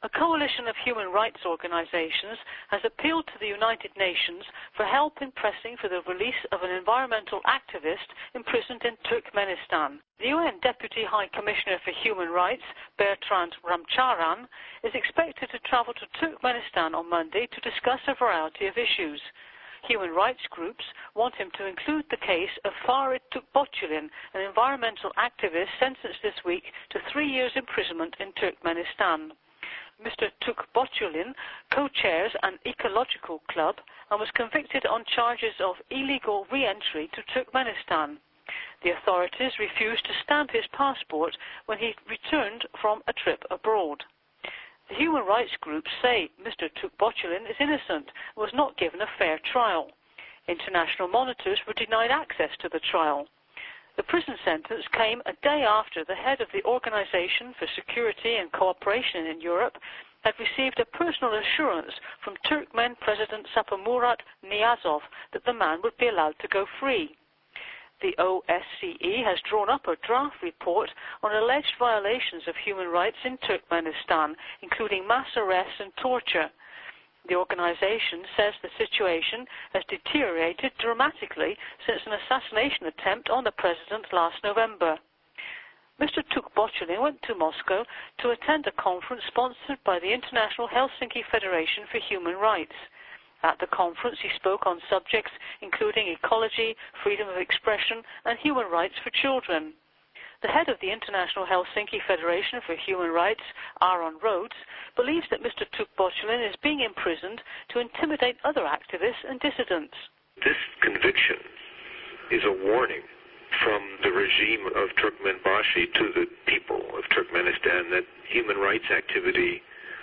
A coalition of human rights organizations has appealed to the United Nations for help in pressing for the release of an environmental activist imprisoned in Turkmenistan. The UN Deputy High Commissioner for Human Rights, Bertrand Ramcharan, is expected to travel to Turkmenistan on Monday to discuss a variety of issues. Human rights groups want him to include the case of Farid Tukbotchulin, an environmental activist sentenced this week to 3 years imprisonment in Turkmenistan. Mr. Tukbotchulin co-chairs an ecological club and was convicted on charges of illegal re-entry to Turkmenistan. The authorities refused to stamp his passport when he returned from a trip abroad. The human rights groups say Mr. Tukbotchulin is innocent and was not given a fair trial. International monitors were denied access to the trial. The prison sentence came a day after the head of the Organization for Security and Cooperation in Europe had received a personal assurance from Turkmen President Saparmurat Niyazov that the man would be allowed to go free. The OSCE has drawn up a draft report on alleged violations of human rights in Turkmenistan, including mass arrests and torture. The organization says the situation has deteriorated dramatically since an assassination attempt on the president last November. Mr. Tukbotchulin went to Moscow to attend a conference sponsored by the International Helsinki Federation for Human Rights. At the conference, he spoke on subjects including ecology, freedom of expression, and human rights for children. The head of the International Helsinki Federation for Human Rights, Aaron Rhodes, believes that Mr. Tukbotchulin is being imprisoned to intimidate other activists and dissidents. This conviction is a warning from the regime of Turkmenbashi to the people of Turkmenistan that human rights activity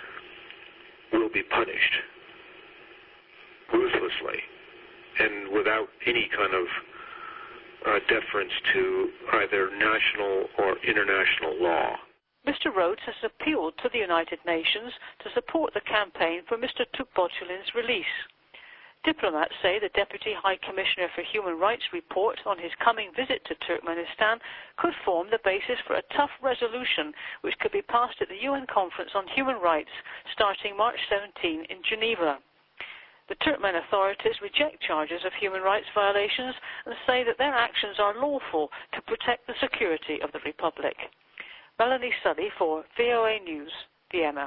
will be punished ruthlessly and without any kind of deference to either national or international law. Mr. Rhodes has appealed to the United Nations to support the campaign for Mr. Tukbotchulin's release. Diplomats say the Deputy High Commissioner for Human Rights report on his coming visit to Turkmenistan could form the basis for a tough resolution which could be passed at the UN Conference on Human Rights starting March 17 in Geneva. The Turkmen authorities reject charges of human rights violations and say that their actions are lawful to protect the security of the Republic. Melanie Sully for VOA News, Vienna.